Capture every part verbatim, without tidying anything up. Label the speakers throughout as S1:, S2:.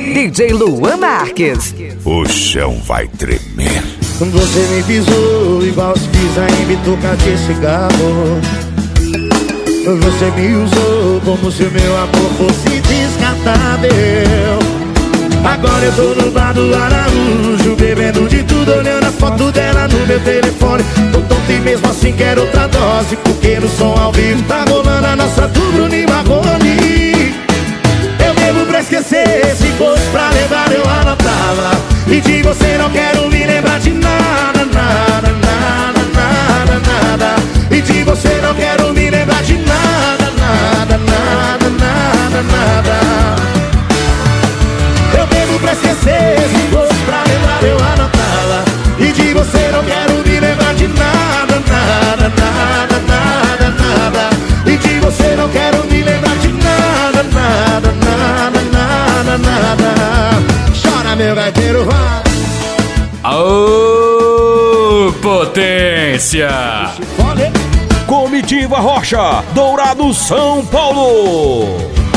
S1: D J Luan Marques.
S2: O chão vai tremer.
S3: Você me pisou igual se pisa em bituca de cigarro. Você me usou como se o meu amor fosse descartável. Agora eu tô no bar do Araújo, bebendo de tudo, olhando a foto dela no meu telefone. Tô tonto e mesmo assim quero outra dose, porque no som ao vivo tá rolando a nossa do Bruno e Marrone. Eu bebo pra esquecer, se fosse pra lembrar eu anotava. E de você não quero me lembrar de nada, nada, nada, nada, nada. E de você não quero me lembrar de nada, nada, nada, nada, nada. Eu bebo pra esquecer, se fosse pra lembrar eu anotava. E de você não quero me lembrar de nada, nada, nada, nada, nada. E de você não quero me lembrar de nada, nada, nada, nada, nada. Chora meu gaiteiro, vai.
S4: Aô, potência!
S5: Comitiva Rocha, Dourado, São Paulo.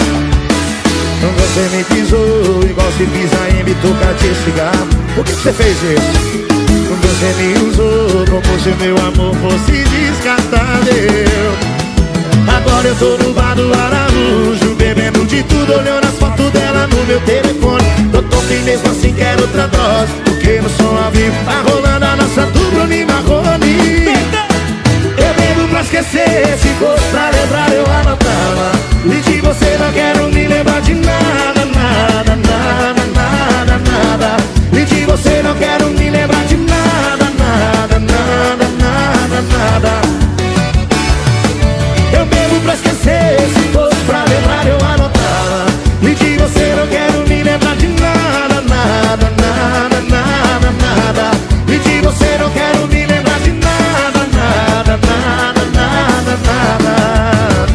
S3: Você me pisou igual se pisa em bituca de cigarro. Por que você fez isso? Você me usou como se meu amor fosse descartável. Agora eu tô no bar do Araújo, bebendo de tudo, olhando as fotos dela no meu telefone. Tô tonto e mesmo assim quero outra dose, porque no som ao vivo tá rolando a nossa do Bruno e Marrone. Eu bebo pra esquecer, se fosse pra lembrar eu anotava. E de você não quero me lembrar de nada, nada, nada, nada, nada. E de você não quero me lembrar de nada, nada, nada, nada, nada. Eu bebo pra esquecer, se fosse pra lembrar eu anotava. E de você não quero me lembrar de nada, nada, nada, nada, nada. E de você não quero me lembrar de nada, nada, nada, nada, nada.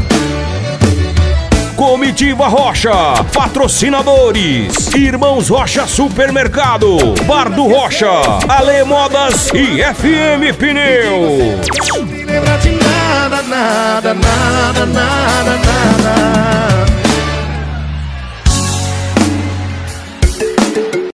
S5: Comitiva Rocha, patrocinadores: Irmãos Rocha Supermercado, Bar do Rocha, Ale Modas e F M Pneus.
S3: Não me lembra de nada, nada, nada, nada.